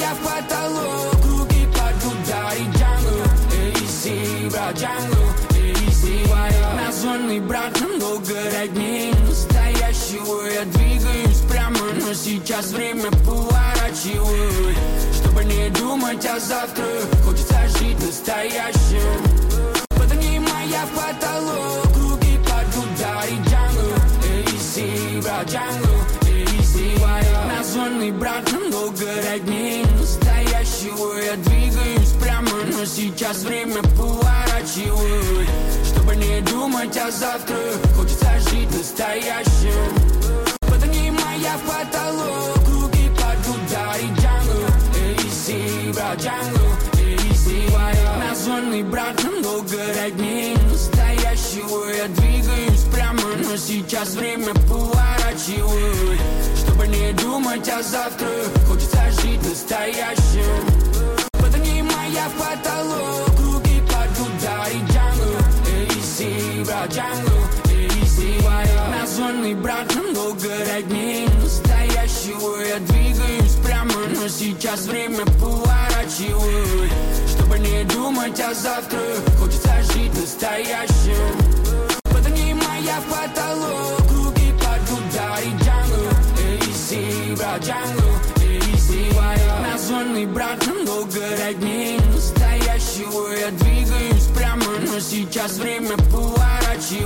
моя в потолок, руки под удар и джангл. Эйси, брат, джангл, эйси. Названный братом долго родней настоящего. Я двигаюсь прямо, но сейчас время поворачиваю. Чтобы не думать о завтра, хочется жить настоящим. Поднимай я в потолок, руки под удар и джангл. Эйси, брат, джангл, эйси. Названный братом долго родней настоящего. Я двигаюсь прямо, но сейчас время поворачиваю. Чтобы не думать о завтра, хочется жить настоящим. Поднимай я в потолок, руки под удар и джангл. Эйси, брат, джангл, эйси. Названный братом долго родней настоящего. Я двигаюсь прямо, но сейчас время поворачиваю. Чтобы не думать о завтра, хочется жить настоящим. Поднимай я в потолок, руки под удар и джангл. Эйси, брат, джангл, эйси. Названный братом долго родней настоящего. Я двигаюсь прямо, но сейчас время поворачиваю. Чтобы не думать о завтра, хочется жить настоящим. Поднимай я в потолок, руки под удар и джангл. Эйси, брат, джангл, эйси. Названный братом долго родней настоящего. Я двигаюсь прямо, но сейчас время поворачиваю.